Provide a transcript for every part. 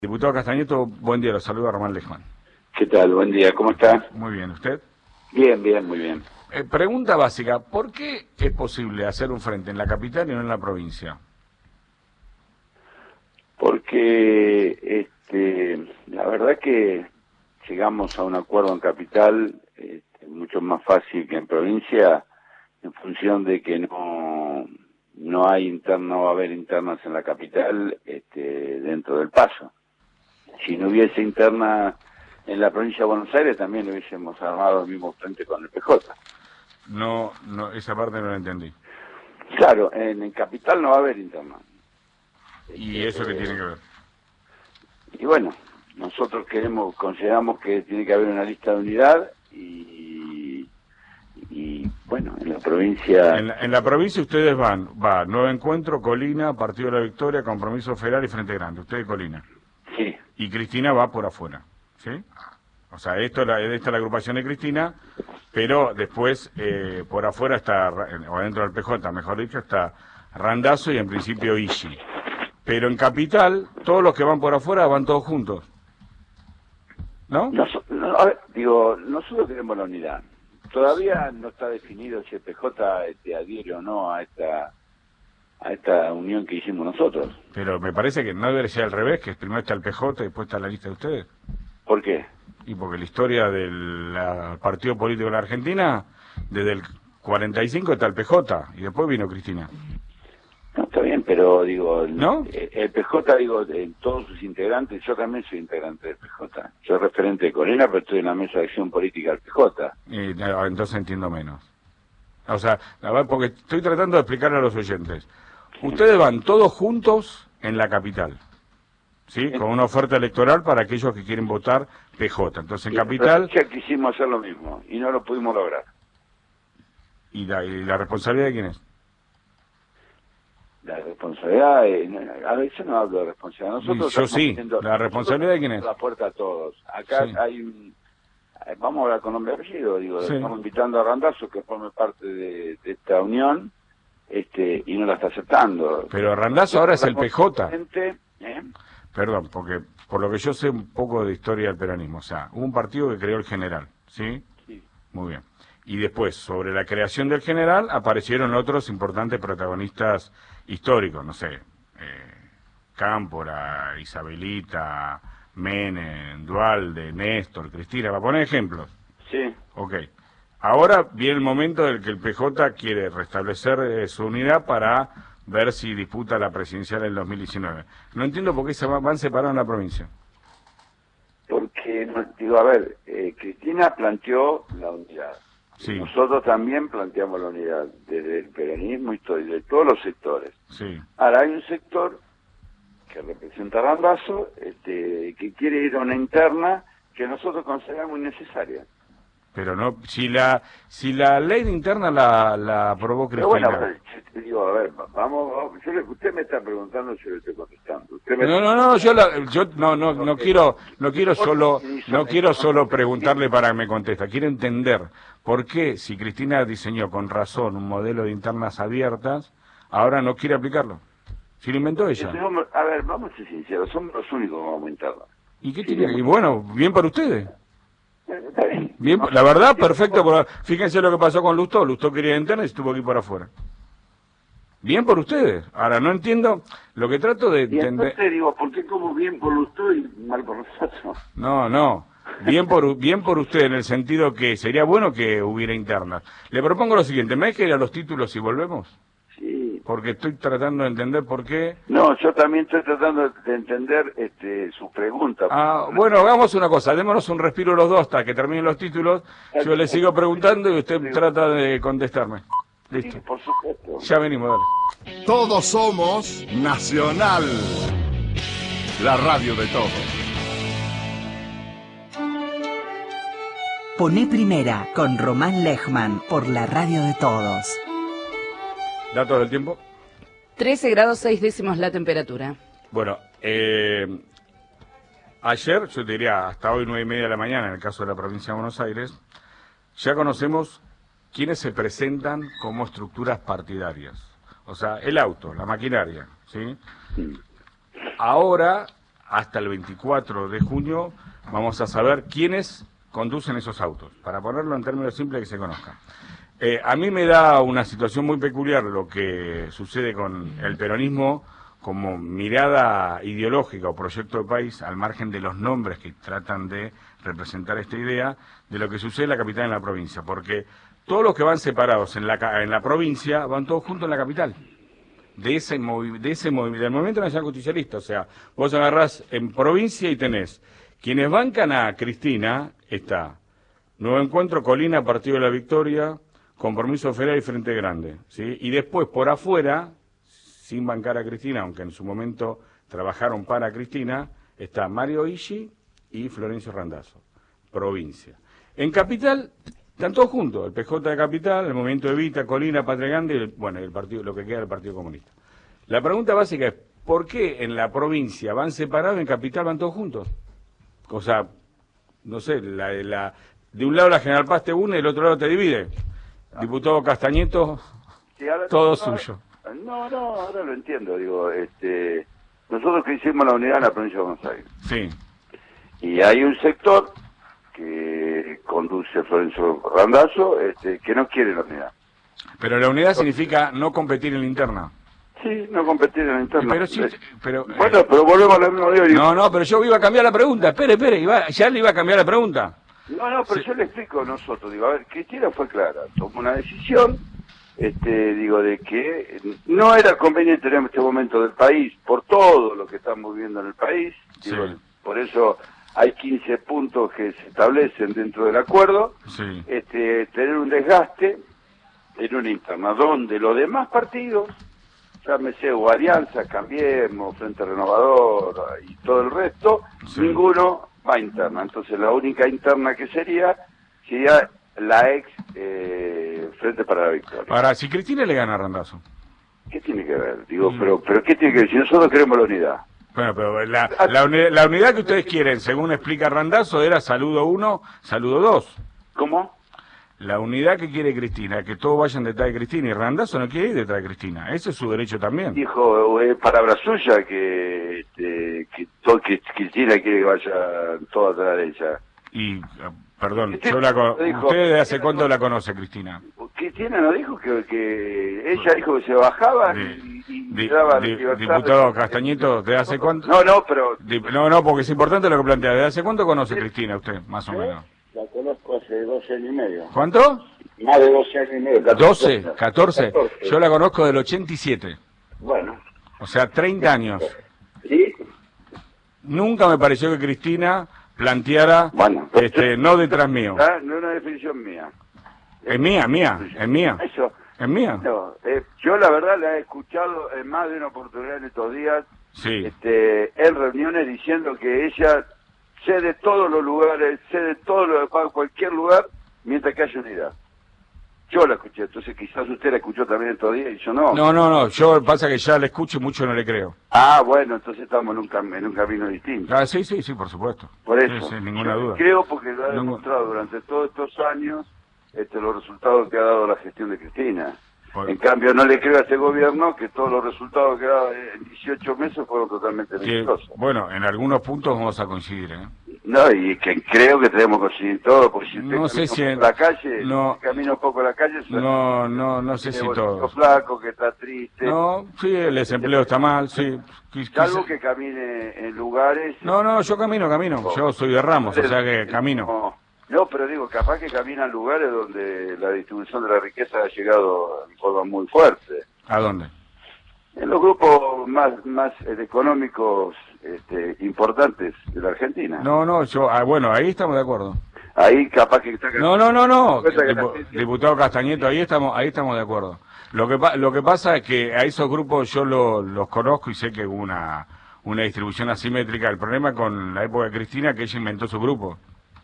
Diputado Castañeto, buen día, lo saluda Román Lejman. ¿Qué tal? Buen día, ¿cómo está? Muy bien, ¿usted? Bien, bien, muy bien. Pregunta básica, ¿por qué es posible hacer un frente en la capital y no en la provincia? Porque la verdad que llegamos a un acuerdo en capital mucho más fácil que en provincia, en función de que no va a haber internas en la capital dentro del paso. Si no hubiese interna en la provincia de Buenos Aires, también hubiésemos armado el mismo frente con el PJ. No, esa parte no la entendí. Claro, en capital no va a haber interna. ¿Y eso qué tiene que ver? Y bueno, nosotros consideramos que tiene que haber una lista de unidad y bueno, en la provincia... En la provincia ustedes va Nuevo Encuentro, Colina, Partido de la Victoria, Compromiso Federal y Frente Grande. Usted de Colina. Sí. Y Cristina va por afuera, ¿sí? O sea, esta es la agrupación de Cristina, pero después por afuera está, o dentro del PJ, mejor dicho, está Randazzo y en principio Ishi. Pero en Capital, todos los que van por afuera van todos juntos, ¿no? A ver, nosotros queremos la unidad. Todavía no está definido si el PJ adhiere o no a esta unión que hicimos nosotros. Pero me parece que no debería ser al revés, que primero está el PJ y después está la lista de ustedes. ¿Por qué? Y porque la historia del partido político de la Argentina, desde el 45 está el PJ y después vino Cristina. No, está bien, pero ¿no? El PJ, en todos sus integrantes, yo también soy integrante del PJ. Soy referente de Corena, pero estoy en la mesa de acción política del PJ. Entonces entiendo menos. O sea, porque estoy tratando de explicarle a los oyentes. Ustedes van todos juntos en la capital, ¿sí? Con una oferta electoral para aquellos que quieren votar PJ. Entonces en capital... Ya quisimos hacer lo mismo y no lo pudimos lograr. ¿Y la responsabilidad de quién es? La responsabilidad, a veces no hablo de responsabilidad. Nosotros yo sí, ¿la responsabilidad de quién es? La puerta a todos. Acá sí. Vamos a hablar con nombre y apellido, sí. Estamos invitando a Randazzo que forme parte de esta unión, y no la está aceptando. Pero Randazzo ahora es el PJ. Perdón, porque por lo que yo sé un poco de historia del peronismo, o sea, hubo un partido que creó el General, ¿sí? Sí. Muy bien. Y después, sobre la creación del General, aparecieron otros importantes protagonistas históricos, no sé, Cámpora, Isabelita, Menem, Duhalde, Néstor, Cristina, para poner ejemplos. Sí. Ok. Ahora viene el momento en el que el PJ quiere restablecer su unidad para ver si disputa la presidencial en 2019. No entiendo por qué se van separados en la provincia. Porque, Cristina planteó la unidad. Sí. Nosotros también planteamos la unidad desde el peronismo y de todos los sectores. Sí. Ahora hay un sector que representa a Randazzo, que quiere ir a una interna que nosotros consideramos innecesaria. Pero no, si la ley de interna la aprobó Cristina. Pero bueno, yo te digo, a ver, vamos, usted me está preguntando, yo le estoy contestando. No quiero solo preguntarle para que me conteste. Quiero entender por qué, si Cristina diseñó con razón un modelo de internas abiertas, ahora no quiere aplicarlo. Si lo inventó ella. A ver, vamos a ser sinceros, somos los únicos que vamos a internar. ¿Y qué tiene? Y bueno, bien para ustedes. Bien, la verdad, perfecto. Fíjense lo que pasó con Lustó. Lustó quería interna y estuvo aquí por afuera. Bien por ustedes. Ahora, no entiendo lo que trato de entender. Entonces digo, ¿por qué como bien por Lustó y mal por nosotros? No. Bien por usted, en el sentido que sería bueno que hubiera internas. Le propongo lo siguiente, ¿me deja ir a los títulos y volvemos? Sí. Porque estoy tratando de entender por qué... No, yo también estoy tratando de entender su pregunta. Bueno, hagamos una cosa, démonos un respiro los dos hasta que terminen los títulos. Yo le sigo preguntando y usted trata de contestarme. Listo. Sí, por supuesto. Ya venimos, dale. Todos somos Nacional, la radio de todos. Poné Primera con Román Lejman por la radio de todos. ¿Datos del tiempo? 13 grados 6 décimos la temperatura. Bueno, ayer, yo te diría hasta hoy 9:30 de la mañana, en el caso de la provincia de Buenos Aires, ya conocemos quiénes se presentan como estructuras partidarias. O sea, el auto, la maquinaria, ¿sí? Ahora hasta el 24 de junio vamos a saber quiénes conducen esos autos, para ponerlo en términos simples que se conozcan. A mí me da una situación muy peculiar lo que sucede con el peronismo como mirada ideológica o proyecto de país, al margen de los nombres que tratan de representar esta idea, de lo que sucede en la capital y en la provincia, porque todos los que van separados en la provincia van todos juntos en la capital. Del movimiento nacional justicialista, o sea, vos agarrás en provincia y tenés quienes bancan a Cristina, está Nuevo Encuentro, Colina, Partido de la Victoria, Compromiso Federal y Frente Grande, ¿sí? Y después por afuera, sin bancar a Cristina, aunque en su momento trabajaron para Cristina, está Mario Ishi y Florencio Randazzo, provincia. En capital están todos juntos, el PJ de Capital, el Movimiento Evita, Colina, Patria Grande y el partido, lo que queda del Partido Comunista. La pregunta básica es, ¿por qué en la provincia van separados y en Capital van todos juntos? O sea, no sé, de un lado la General Paz te une y del otro lado te divide. Diputado Castañeto, sí, todo suyo. No, ahora lo entiendo, digo, nosotros que hicimos la unidad en la provincia de Buenos Aires. Sí. Y hay un sector que conduce Florencio Randazzo, que no quiere la unidad. Pero la unidad significa no competir en la interna. Sí, no competir en la interna. Pero sí, pero... Bueno, pero volvemos a la misma idea. No, pero yo iba a cambiar la pregunta. Espere, ya le iba a cambiar la pregunta. No, pero sí. Yo le explico a nosotros. Digo, a ver, Cristina fue clara. Tomó una decisión, de que no era conveniente en este momento del país, por todo lo que estamos viviendo en el país. Sí. Digo, por eso hay 15 puntos que se establecen dentro del acuerdo. Sí. Tener un desgaste en una interna donde los demás partidos, llámese o Alianza, Cambiemos, Frente Renovador y todo el resto, sí, ninguno va interna. Entonces la única interna que sería la ex Frente para la Victoria. Ahora, si Cristina le gana a Randazzo. ¿Qué tiene que ver? Digo, pero ¿qué tiene que ver? Si nosotros queremos la unidad. Bueno, pero la unidad que ustedes quieren, según explica Randazzo, era saludo 1, saludo 2. ¿Cómo? La unidad que quiere Cristina, que todos vayan detrás de Cristina, y Randazzo no quiere ir detrás de Cristina. Ese es su derecho también. Dijo, es palabra suya que Cristina quiere que vaya toda atrás de ella. Y, perdón, ¿usted desde hace cuánto la conoce, Cristina? Cristina no dijo que ella dijo que se bajaba y daba libertad. Diputado Castañeto, ¿desde hace cuánto? No, pero... No, porque es importante lo que plantea. ¿Desde hace cuánto conoce Cristina usted, más o menos? La conozco hace 12 años y medio. ¿Cuánto? Más de 12 años y medio. 12, 14. Yo la conozco del 87. Bueno. O sea, 30 años. ¿Sí? Nunca me pareció que Cristina planteara, no detrás mío. No es una definición mía. Es mía. Eso. Es mía. No, yo la verdad la he escuchado en más de una oportunidad en estos días, sí, en reuniones diciendo que ella cede todos los lugares, cede cualquier lugar, mientras que haya unidad. Yo la escuché, entonces quizás usted la escuchó también estos días y yo no. No, yo pasa que ya la escucho y mucho no le creo. Ah, bueno, entonces estamos en un camino distinto. Ah, sí, por supuesto. Por eso. Sí, sin ninguna duda. Creo porque lo ha demostrado durante todos estos años los resultados que ha dado la gestión de Cristina. En cambio, no le creo a este gobierno que todos los resultados que ha dado en 18 meses fueron totalmente exitosos. Bueno, en algunos puntos vamos a coincidir, ¿eh? No, y que creo que tenemos que conseguir todo, porque si usted no sé si la calle, no, camina un poco la calle, no sé si todo. Flaco, que está triste. No, sí, el desempleo está mal, sí. Salvo que camine en lugares. No, yo camino. Yo soy de Ramos, o sea que camino. No, pero digo, capaz que caminan lugares donde la distribución de la riqueza ha llegado en forma muy fuerte. ¿A dónde? En los grupos más económicos importantes de la Argentina. No, bueno, ahí estamos de acuerdo. Ahí capaz que está... No. Diputado Castañeto, ahí estamos de acuerdo. Lo que pasa es que a esos grupos yo los conozco y sé que hubo una distribución asimétrica. El problema con la época de Cristina que ella inventó su grupo.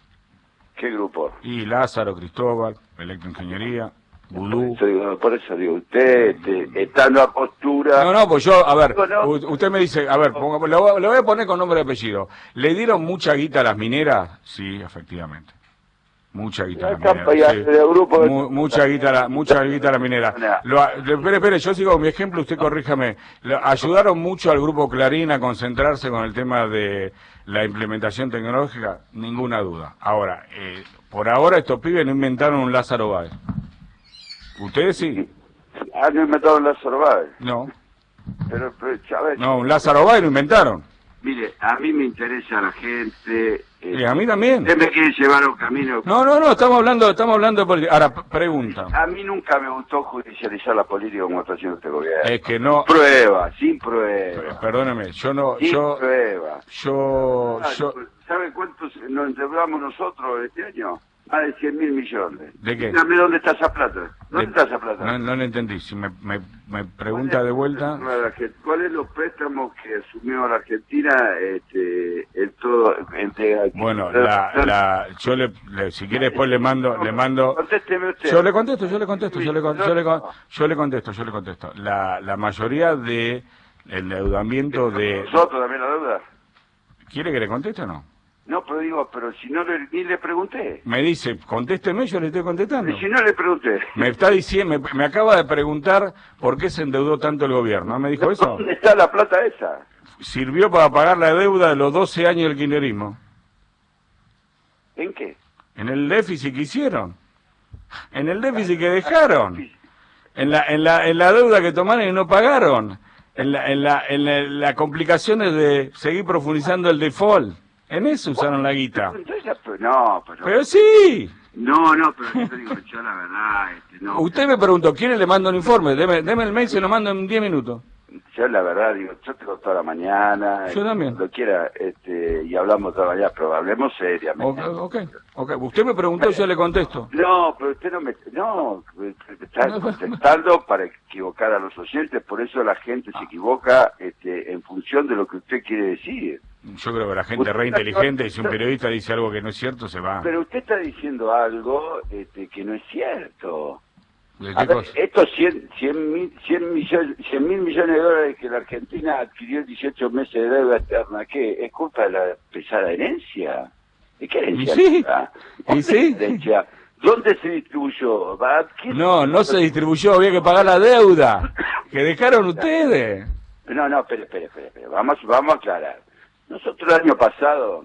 ¿Qué grupo? Y Lázaro, Cristóbal, Electroingeniería, Vudú. Por eso digo, usted está en una postura... No, pues yo, a ver, usted me dice, a ver, lo voy a poner con nombre y apellido. ¿Le dieron mucha guita a las mineras? Sí, efectivamente. Mucha guita la Acá, minera. Sí. del grupo de- Mucha guita la minera. Espere, yo sigo con mi ejemplo, usted corríjame. ¿Ayudaron mucho al grupo Clarín a concentrarse con el tema de la implementación tecnológica? Ninguna duda. Ahora, por ahora estos pibes no inventaron un Lázaro Báez. ¿Ustedes sí? Han inventado la Báez. No. Pero Chávez, No, un Lázaro Báez lo inventaron. mire, a mí me interesa la gente. Y a mí también. Usted me quiere llevar a un camino. No, estamos hablando de política. Ahora, pregunta. A mí nunca me gustó judicializar la política como está haciendo este gobierno. Es que no... Sin prueba. Perdóneme, yo no... Sin Yo... prueba. Yo... ¿Sabe cuántos nos endeudamos nosotros este año? Más de 100.000 millones. ¿De qué? Dígame dónde está esa plata. ¿Dónde está esa plata? No le entendí. Si me pregunta de vuelta... ¿Cuáles son los préstamos que asumió la Argentina en todo? Bueno, si quiere después le mando... Contésteme usted. Yo le contesto. La mayoría de el endeudamiento de... ¿Nosotros también la deuda? ¿Quiere que le conteste o no? No, pero si no ni le pregunté. Me dice, contésteme, yo le estoy contestando. Y si no le pregunté. Me está diciendo, me acaba de preguntar por qué se endeudó tanto el gobierno. ¿No me dijo eso? ¿Dónde está la plata esa? Sirvió para pagar la deuda de los 12 años del kirchnerismo. ¿En qué? En el déficit que hicieron. En el déficit que dejaron. En la deuda que tomaron y no pagaron. En las complicaciones de seguir profundizando el default. En eso usaron la guita. Pero sí. No, pero yo te digo, yo la verdad, no. Usted me preguntó, ¿quiere le mando un informe? Deme el mail, se lo mando en 10 minutos. Yo la verdad digo, yo tengo toda la mañana. Yo también. Cuando quiera, y hablamos toda la mañana, pero hablemos seriamente. Ok. Usted me preguntó, yo le contesto. No, pero usted no me está contestando para equivocar a los oyentes, por eso la gente se equivoca en función de lo que usted quiere decir. Yo creo que la gente re inteligente, y si un periodista dice algo que no es cierto, se va. Pero usted está diciendo algo que no es cierto. ¿De qué cosa? Estos 100 mil millones de dólares que la Argentina adquirió en 18 meses de deuda externa, ¿qué? ¿Es culpa de la pesada herencia? ¿De qué herencia? ¿Y sí? Herencia? ¿Dónde se distribuyó? No se distribuyó, había que pagar la deuda que dejaron ustedes. No, espere. Vamos a aclarar. Nosotros el año pasado,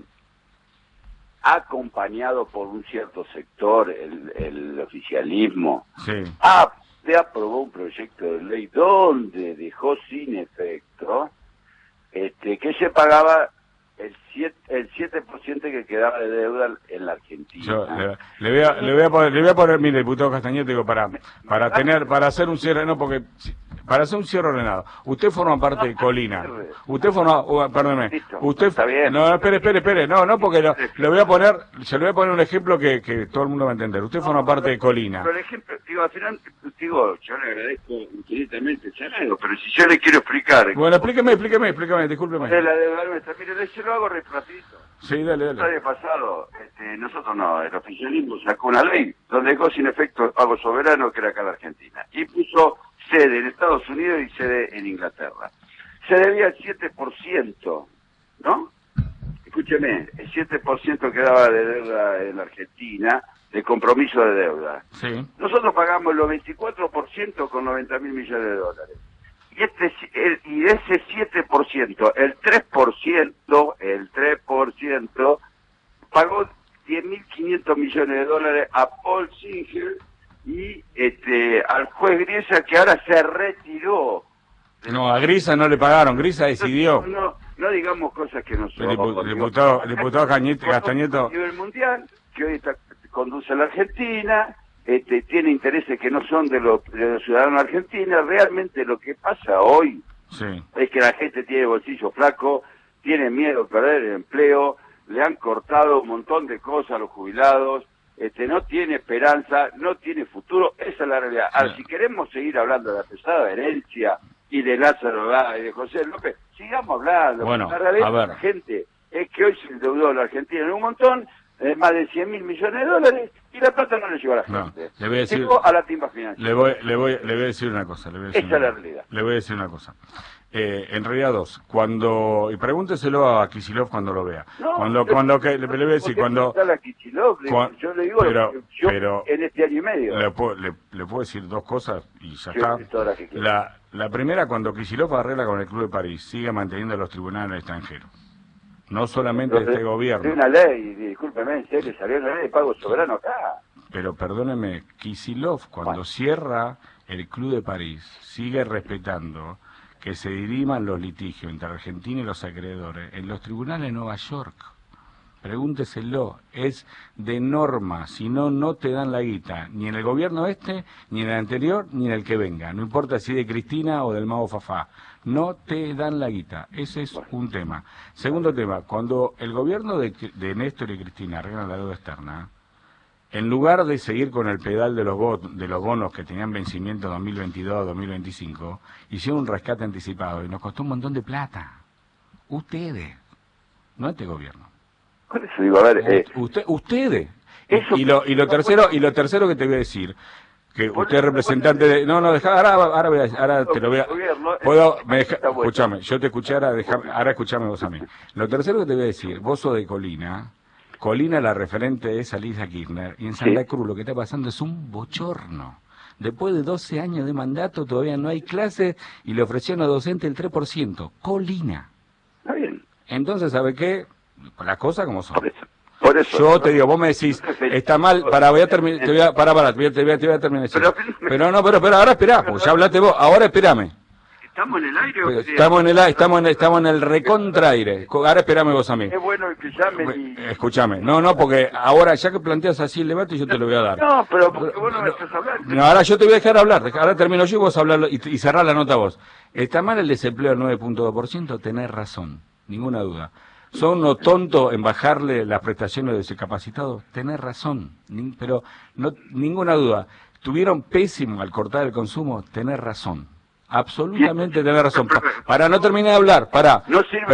acompañado por un cierto sector, el oficialismo, sí, se aprobó un proyecto de ley donde dejó sin efecto que se pagaba el 7% que quedaba de deuda en la Argentina. Yo le voy a poner, mire, diputado Castañete, digo, para hacer un cierre, no, porque para hacer un cierre ordenado. Usted forma parte de Colina. Usted perdóneme. Usted, está bien. No, espere. No, porque se le voy a poner un ejemplo que todo el mundo va a entender. Usted forma parte de Colina. Pero el ejemplo, al final, yo le agradezco infinitamente el salario, pero si yo le quiero explicar. Bueno, explíqueme, discúlpeme. La deuda nuestra, mire, yo lo hago rapidito. Sí, dale. El año pasado, nosotros no, el oficialismo sacó una ley donde dejó sin efecto el pago soberano que era acá en la Argentina y puso sede en Estados Unidos y sede en Inglaterra. Se debía el 7%, ¿no? Escúcheme, el 7% que daba de deuda en la Argentina, de compromiso de deuda. Sí. Nosotros pagamos los 24% con 90.000 millones de dólares. Y de ese 7%, el 3% pagó 10.500 millones de dólares a Paul Singer y al juez Griesa, que ahora se retiró. No, a Grisa no le pagaron, Grisa decidió. No digamos cosas que no son. Diputado Castañeto. A nivel mundial, que hoy conduce a la Argentina, tiene intereses que no son de los ciudadanos argentinos. Realmente lo que pasa hoy es que la gente tiene bolsillo flaco, tiene miedo a perder el empleo, le han cortado un montón de cosas a los jubilados, no tiene esperanza, no tiene futuro. Esa es la realidad. Ahora, si queremos seguir hablando de la pesada herencia y de Lázaro Báez y de José López, sigamos hablando. Bueno, la realidad a ver. de la gente es que hoy se endeudó la Argentina en un montón, más de 100.000 millones de dólares, y la plata no le llegó a la gente. Le voy a decir, llegó a la timba financiera. le voy a decir una cosa. Esa es la realidad. Le voy a decir una cosa. En realidad dos. Y pregúnteselo a Kicillof cuando lo vea. No, le voy a decir, cuando... Yo le digo pero en este año y medio. Le puedo decir dos cosas y ya Yo está. La primera, cuando Kicillof arregla con el Club de París, sigue manteniendo los tribunales extranjeros. No solamente este gobierno. Hay una ley, discúlpeme, en serio, salió una ley de pago soberano acá. Pero perdóneme, Kicillof, cuando cierra el Club de París, sigue respetando que se diriman los litigios entre Argentina y los acreedores en los tribunales de Nueva York. Pregúnteselo, es de norma, si no, no te dan la guita, ni en el gobierno ni en el anterior, ni en el que venga, no importa si de Cristina o del Mago Fafá, no te dan la guita, ese es un tema. Segundo tema, cuando el gobierno de Néstor y Cristina arreglan la deuda externa, en lugar de seguir con el pedal de los bonos que tenían vencimiento 2022-2025, hicieron un rescate anticipado y nos costó un montón de plata. Ustedes, no este gobierno. Por eso digo, a ver... ustedes. Eso y lo tercero que te voy a decir, que usted es representante de... No, deja, ahora te lo voy a... Escúchame, yo te escuché, ahora escuchame vos a mí. Lo tercero que te voy a decir, vos sos de Colina, la referente es Alicia Kirchner, y en Santa Cruz lo que está pasando es un bochorno. Después de 12 años de mandato todavía no hay clases y le ofrecieron a docente el 3%. Colina. Está bien. Entonces, ¿sabe qué? Las cosas como son. Por eso. Yo te digo, vos me decís, está mal, voy a terminar, te voy a terminar eso. Pero ahora esperá, porque ya hablaste vos, ahora espérame. ¿Estamos en el aire o qué? Estamos en el recontraire. Ahora espérame vos a mí. Es bueno que llamen y... Escúchame. No, porque ahora ya que planteas así el debate, yo te lo voy a dar. No, pero porque vos no me estás hablando. No, ahora yo te voy a dejar hablar. Ahora termino yo y vos hablarlo y cerrar la nota vos. ¿Está mal el desempleo del 9.2%? Tenés razón, ninguna duda. ¿Son unos tontos en bajarle las prestaciones de discapacitados? Tenés razón, pero no ninguna duda. ¿Tuvieron pésimo al cortar el consumo? Tenés razón. Absolutamente tenés razón. Para no terminar de hablar, pará.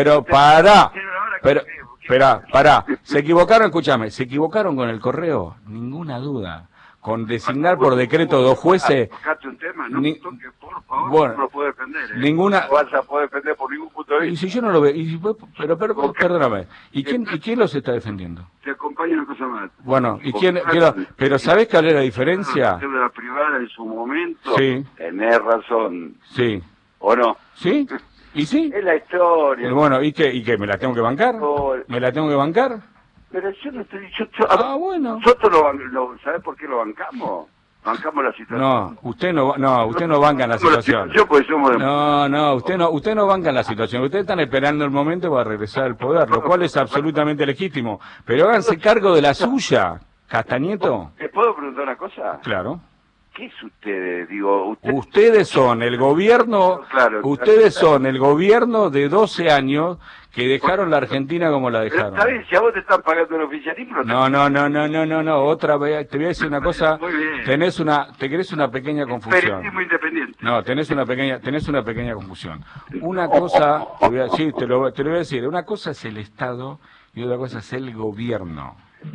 Se equivocaron, escúchame, se equivocaron con el correo, ninguna duda. Con designar por decreto 2 jueces. Un tema, no por favor, bueno, no lo puedo defender. Ninguna. No vas a poder defender por ningún punto de vista. Y si yo no lo veo, perdóname. ¿Y quién los está defendiendo? Te acompaña una cosa más. Bueno, ¿y quién? Pero ¿sabés cuál es la diferencia? De la privada en su momento. Sí. Tenés razón. Sí. ¿O no? ¿Sí? ¿Y sí? Es la historia. Bueno, ¿y qué? ¿Me la tengo que bancar? ¿Me la tengo que bancar? Pero yo no estoy... Bueno. Nosotros ¿sabés por qué lo bancamos? Bancamos la situación. No, usted no banca en la situación. Pues somos de... No, usted no banca en la situación. Ustedes están esperando el momento para regresar al poder, lo cual es absolutamente legítimo. Pero háganse cargo de la suya, Castañeto. ¿Te puedo preguntar una cosa? Claro. ¿Qué es ustedes? Digo, ustedes son el gobierno, ustedes son el gobierno de 12 años que dejaron la Argentina como la dejaron. Está bien, si a vos te están pagando el oficialismo... No, otra vez, te voy a decir una cosa, te querés una pequeña confusión. Periodismo independiente. No, tenés una pequeña confusión. Una cosa, te lo voy a decir, una cosa es el Estado y otra cosa es el gobierno.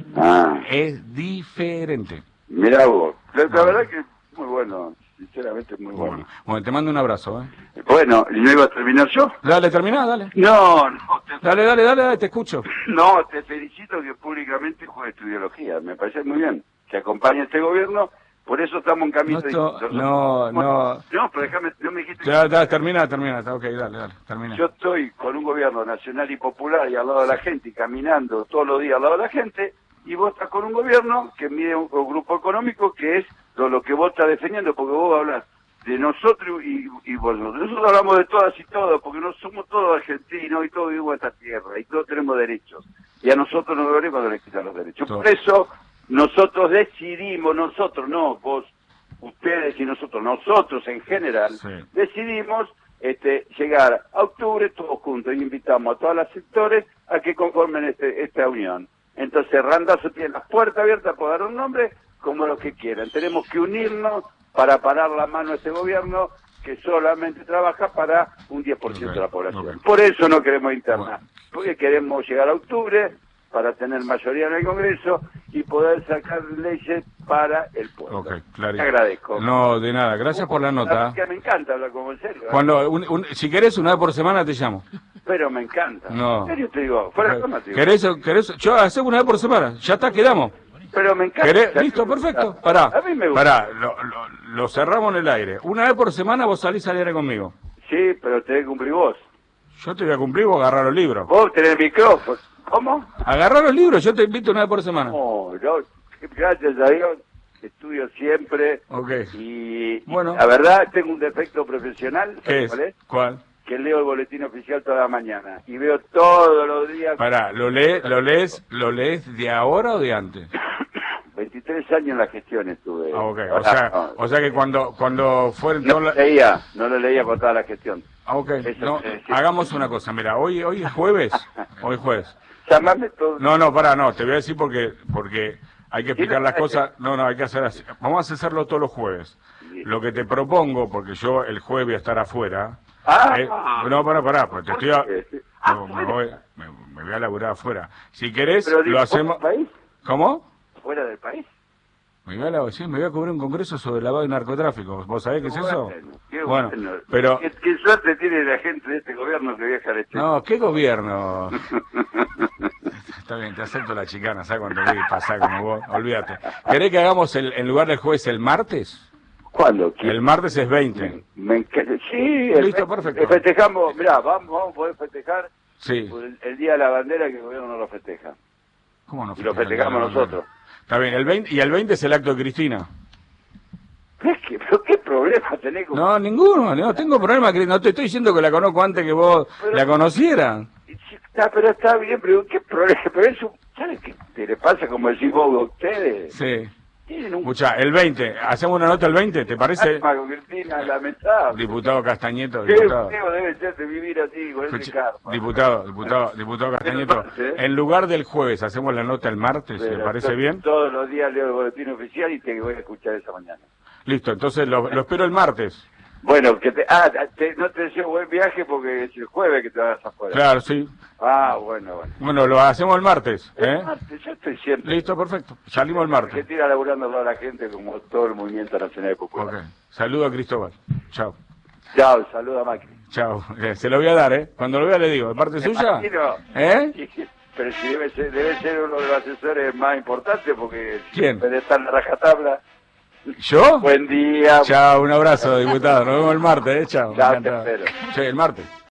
Es diferente. Mirá vos, la verdad que es muy bueno, sinceramente muy bueno. Bueno, te mando un abrazo, Bueno, ¿y no iba a terminar yo? Dale, terminá, dale. No. Dale, te escucho. No, te felicito que públicamente juegues tu ideología, me parece muy bien. Que acompaña este gobierno, por eso estamos en camino No, pero déjame, no me dijiste... Termina, ok, dale, termina. Yo estoy con un gobierno nacional y popular y al lado de la gente, y caminando todos los días al lado de la gente... Y vos estás con un gobierno que mide un grupo económico que es lo que vos estás defendiendo, porque vos hablas de nosotros y vosotros. Nosotros hablamos de todas y todos, porque no somos todos argentinos y todos vivimos en esta tierra y todos tenemos derechos. Y a nosotros nos duele cuando les quitan los derechos. Por eso nosotros decidimos, nosotros no, vos, ustedes y nosotros en general, decidimos llegar a octubre todos juntos y invitamos a todos los sectores a que conformen esta unión. Entonces Randazzo tiene las puertas abiertas para dar un nombre como los que quieran. Tenemos que unirnos para parar la mano a este gobierno que solamente trabaja para un 10% de la población. Por eso no queremos interna, porque queremos llegar a octubre para tener mayoría en el Congreso y poder sacar leyes para el pueblo. Ok, claro. Te agradezco. No, de nada. Gracias por la nota. Que me encanta hablar como en serio. Cuando, si querés, una vez por semana te llamo. Pero me encanta. No. En serio te digo, fuera de broma te digo. ¿Querés? Yo hacemos una vez por semana. Ya está, quedamos. Pero me encanta. Listo, perfecto. Pará. A mí me gusta. Lo cerramos en el aire. Una vez por semana vos salís al aire conmigo. Sí, pero tenés que cumplir vos. Yo te voy a cumplir, vos agarrar los libros. Vos tenés micrófono. ¿Cómo? Agarrar los libros, yo te invito una vez por semana. No, yo, gracias a Dios, estudio siempre. Ok. Y Bueno. la verdad, tengo un defecto profesional. ¿Qué ¿Cuál es? ¿Cuál? Que leo el boletín oficial toda la mañana. Y veo todos los días... Pará, ¿lo lees de ahora o de antes? 23 años en la gestión estuve. Ah, ok. Ahora, O sea que cuando fueron no todas no lo leía con toda la gestión. Ah, ok. Eso No, quiere decir- hagamos una cosa. Mira, hoy es jueves. Hoy es jueves. Llamame todo. No, pará, no. Te voy a decir porque hay que explicar las no, cosas. No, hay que hacer así. Vamos a hacerlo todos los jueves. Lo que te propongo, porque yo el jueves voy a estar afuera. No, pará, pues te estoy... Me voy a laburar afuera. Si querés, Pero digo, lo hacemos... ¿fuera del país? ¿Cómo? ¿Fuera del país? Me voy a cubrir un congreso sobre lavado y narcotráfico. ¿Vos sabés qué es eso? Qué Bueno, bueno. pero... ¿Qué suerte tiene la gente de este gobierno que viaja al exterior? No, ¿qué gobierno? Está bien, te acepto la chicana, ¿sabes cuando voy a pasar como vos? Olvídate. ¿Querés que hagamos en lugar del jueves el martes? ¿Cuándo? El martes es 20. Sí, Listo, perfecto. Festejamos, mirá, vamos a poder festejar Sí. el Día de la Bandera, que el gobierno no lo festeja. ¿Cómo no? Y lo festejamos nosotros. Está bien, el 20, y el 20 es el acto de Cristina. ¿Pero qué problema tenés con...? No, ninguno, no tengo problema, no te estoy diciendo que la conozco antes que vos la conocieras. Pero está bien, pero ¿qué problema? Pero eso, ¿sabes qué le pasa como decís vos a ustedes? Sí. Tienen un... Escuchá, el 20, ¿hacemos una nota el 20? ¿Te parece? con Cristina, lamentable. Diputado Castañeto, ¿Qué diputado. feo debe ser de vivir así, con ese karma? Diputado Castañeto, ¿Eh? en lugar del jueves, ¿hacemos la nota el martes? ¿Te Pero parece bien? Todos los días leo el boletín oficial y te voy a escuchar esa mañana. Listo, entonces lo espero el martes. Bueno, no te deseo buen viaje porque es el jueves que te vas afuera. Claro, sí. Bueno. Bueno, lo hacemos el martes, ¿eh? El martes, yo estoy siempre. Listo, perfecto. Salimos el martes. Argentina laburando a toda la gente como todo el movimiento nacional popular. Ok. Saludo a Cristóbal. Chao. Chao, saluda a Macri. Chao. Se lo voy a dar, ¿eh? Cuando lo vea le digo, ¿de parte suya? Imagino. ¿Eh? Pero si debe ser uno de los asesores más importantes porque... ¿Quién? Debe estar en la rajatabla. ¿Yo? Buen día. Chao, un abrazo, diputado. Nos vemos el martes, ¿eh? Chao. Chao, Me encanta. te espero. Che, el martes.